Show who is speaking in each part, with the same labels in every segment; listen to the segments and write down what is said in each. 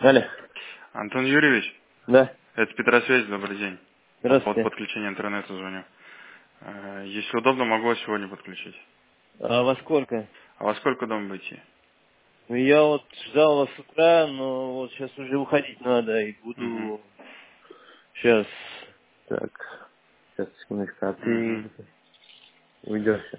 Speaker 1: Алло.
Speaker 2: Антон Юрьевич,
Speaker 1: Да.
Speaker 2: это Петросвязь, добрый день. По поводу
Speaker 1: Здравствуйте.
Speaker 2: подключения интернета звоню. Если удобно, могу вас сегодня подключить.
Speaker 1: А во сколько?
Speaker 2: А во сколько дома будете?
Speaker 1: Ну, я вот ждал вас с утра, но вот сейчас уже уходить надо и
Speaker 2: Угу.
Speaker 1: буду сейчас. Так. Сейчас, секундочку, а
Speaker 2: Угу.
Speaker 1: ты уйдешь сейчас.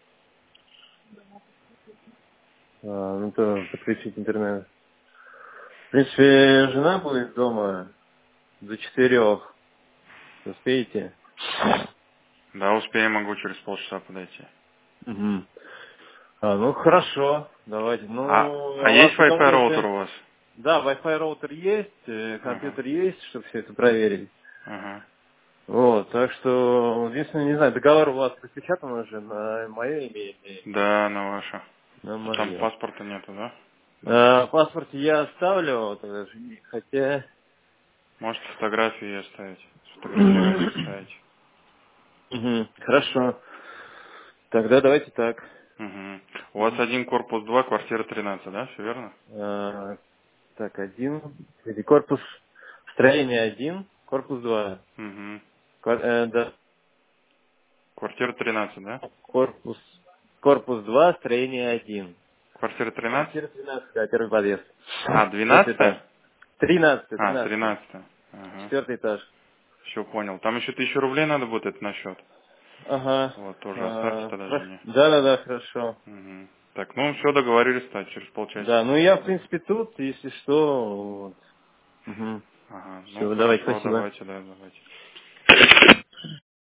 Speaker 1: Ну то подключить интернет. В принципе, жена будет дома до 4. Успеете?
Speaker 2: Да, успею, могу через полчаса подойти.
Speaker 1: Угу. Ну хорошо, давайте. Ну,
Speaker 2: А
Speaker 1: а у
Speaker 2: есть
Speaker 1: вас
Speaker 2: Wi-Fi
Speaker 1: удобно
Speaker 2: роутер
Speaker 1: связь?
Speaker 2: у вас?
Speaker 1: Да, Wi-Fi роутер есть,
Speaker 2: Ага.
Speaker 1: компьютер есть, чтобы все это проверить.
Speaker 2: Ага.
Speaker 1: Вот, так что, единственное, не знаю, договор у вас распечатан уже на мое имя или
Speaker 2: Да, на вашу.
Speaker 1: на
Speaker 2: А там
Speaker 1: мое?
Speaker 2: паспорта нету, да?
Speaker 1: В паспорте я оставлю, тогда же, хотя...
Speaker 2: Может фотографии оставить, сфотографировать, оставить.
Speaker 1: Мгм, хорошо. Тогда давайте так.
Speaker 2: Угу. У вас
Speaker 1: Мгм.
Speaker 2: один корпус 2, квартира 13, да? Все верно?
Speaker 1: Так, один. Или корпус строение один, корпус 2.
Speaker 2: Угу.
Speaker 1: Да,
Speaker 2: Квартира 13, да?
Speaker 1: корпус, корпус 2, строение один.
Speaker 2: Квартира 13?
Speaker 1: Квартира 13, да, первый подъезд.
Speaker 2: А,
Speaker 1: Четвертый этаж.
Speaker 2: 12?
Speaker 1: 13,
Speaker 2: А,
Speaker 1: 13.
Speaker 2: 13. Ага.
Speaker 1: Четвертый этаж.
Speaker 2: Все понял. Там еще 1000 рублей надо будет это на счет.
Speaker 1: Ага.
Speaker 2: Вот, тоже оставьте тогда
Speaker 1: Хорошо.
Speaker 2: жене.
Speaker 1: Да, хорошо.
Speaker 2: Угу. Так, ну все, договорились, так, через
Speaker 1: Да,
Speaker 2: полчасика
Speaker 1: ну я в
Speaker 2: буду.
Speaker 1: принципе тут, если что. Вот. Угу.
Speaker 2: Ага, ну
Speaker 1: Все, давайте,
Speaker 2: хорошо,
Speaker 1: спасибо.
Speaker 2: давайте, да, давайте.